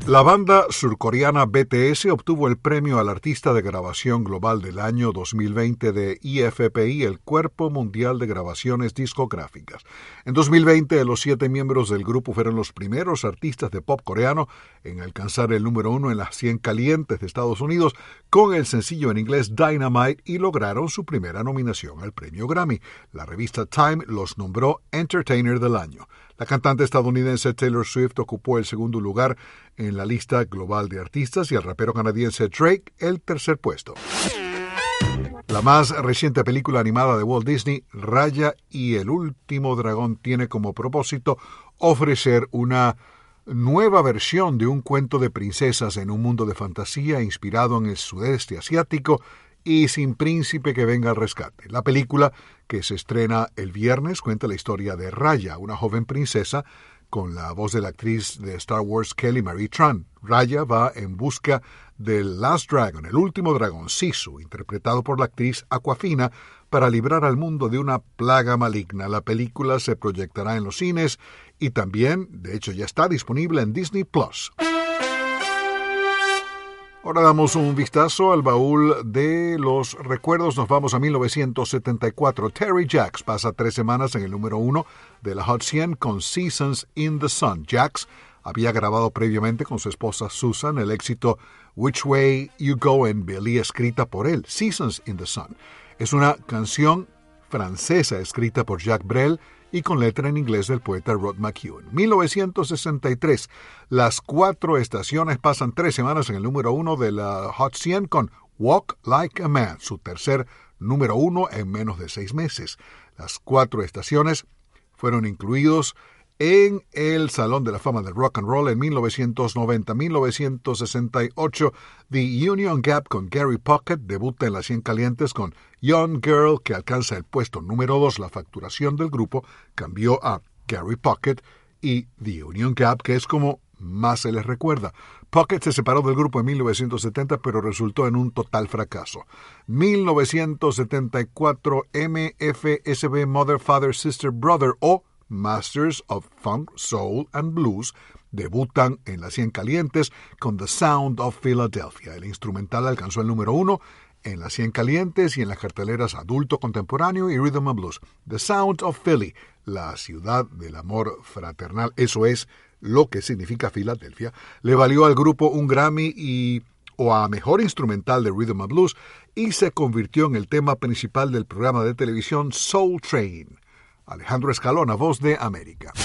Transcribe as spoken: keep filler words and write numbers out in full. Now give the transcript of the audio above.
La banda surcoreana B T S obtuvo el premio al Artista de Grabación Global del año dos mil veinte de I F P I, el Cuerpo Mundial de Grabaciones Discográficas. En dos mil veinte, los siete miembros del grupo fueron los primeros artistas de pop coreano en alcanzar el número uno en las cien calientes de Estados Unidos con el sencillo en inglés Dynamite y lograron su primera nominación al premio Grammy. La revista Time los nombró Entertainer del Año. La cantante estadounidense Taylor Swift ocupó el segundo lugar en la lista global de artistas y el rapero canadiense Drake el tercer puesto. La más reciente película animada de Walt Disney, Raya y el último dragón, tiene como propósito ofrecer una nueva versión de un cuento de princesas en un mundo de fantasía inspirado en el sudeste asiático y sin príncipe que venga al rescate. La película, que se estrena el viernes, cuenta la historia de Raya, una joven princesa con la voz de la actriz de Star Wars Kelly Marie Tran. Raya va en busca del Last Dragon, el último dragón, Sisu, interpretado por la actriz Awkwafina, para librar al mundo de una plaga maligna. La película se proyectará en los cines y también, de hecho, ya está disponible en Disney Plus. Ahora damos un vistazo al baúl de los recuerdos. Nos vamos a mil novecientos setenta y cuatro. Terry Jacks pasa tres semanas en el número uno de la Hot cien con Seasons in the Sun. Jacks había grabado previamente con su esposa Susan el éxito Which Way You Goin', Billy, escrita por él. Seasons in the Sun es una canción francesa escrita por Jacques Brel y con letra en inglés del poeta Rod McEwen. mil novecientos sesenta y tres. Las cuatro estaciones pasan tres semanas en el número uno de la Hot cien con Walk Like a Man, su tercer número uno en menos de seis meses. Las cuatro estaciones fueron incluidos en el Salón de la Fama del Rock and Roll en mil novecientos noventa. mil novecientos sesenta y ocho, The Union Gap con Gary Puckett debuta en las cien calientes con Young Girl, que alcanza el puesto número dos. La facturación del grupo cambió a Gary Puckett y The Union Gap, que es como más se les recuerda. Puckett se separó del grupo en mil novecientos setenta, pero resultó en un total fracaso. mil novecientos setenta y cuatro, M F S B Mother, Father, Sister, Brother o Masters of Funk, Soul and Blues debutan en las cien calientes con The Sound of Philadelphia. El instrumental alcanzó el número uno en las cien calientes y en las carteleras Adulto Contemporáneo y Rhythm and Blues. The Sound of Philly, la ciudad del amor fraternal, eso es lo que significa Filadelfia, le valió al grupo un Grammy y o a Mejor Instrumental de Rhythm and Blues y se convirtió en el tema principal del programa de televisión Soul Train. Alejandro Escalona, Voz de América.